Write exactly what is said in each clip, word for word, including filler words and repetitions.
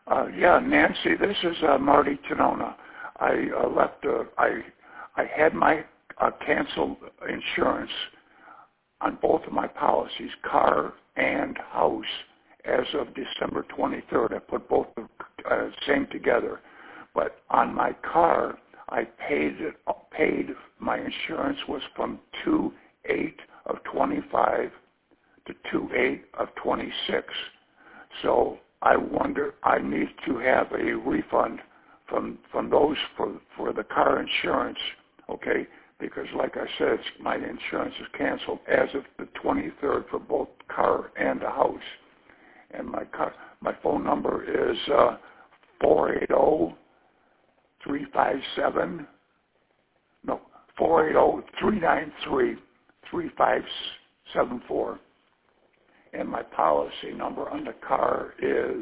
Uh, yeah, Nancy, this is uh, Marty Tenona. I uh, left. Uh, I I had my uh, canceled insurance on both of my policies, car and house, as of December twenty-third. I put both of uh, same together, but on my car, I paid it. Paid my insurance was from two eight of twenty-five to two eight of twenty-six. So I wonder, I need to have a refund from from those for for the car insurance, okay? Because like I said, it's, my insurance is canceled as of the twenty-third for both car and the house. And my car, my phone number is uh, four eight zero, three five seven, no, four eight zero, three nine three, three five seven four. And my policy number on the car is,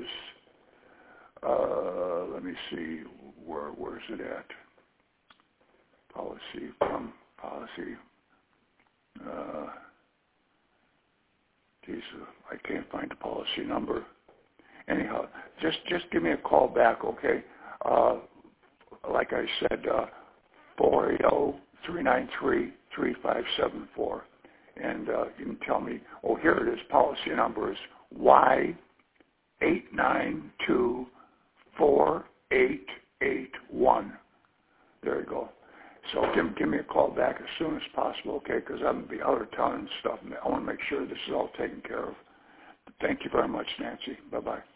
uh, let me see, where where's it at? Policy from policy. Uh, geez, I can't find the policy number. Anyhow, just just give me a call back, okay? Uh, like I said, uh, four eight zero, three nine three, three five seven four. And uh, you can tell me, oh, here it is, policy number is Y eight nine two four eight eight one. There you go. So give, give me a call back as soon as possible, okay, because I'm going to be out of town and stuff. And I want to make sure this is all taken care of. Thank you very much, Nancy. Bye-bye.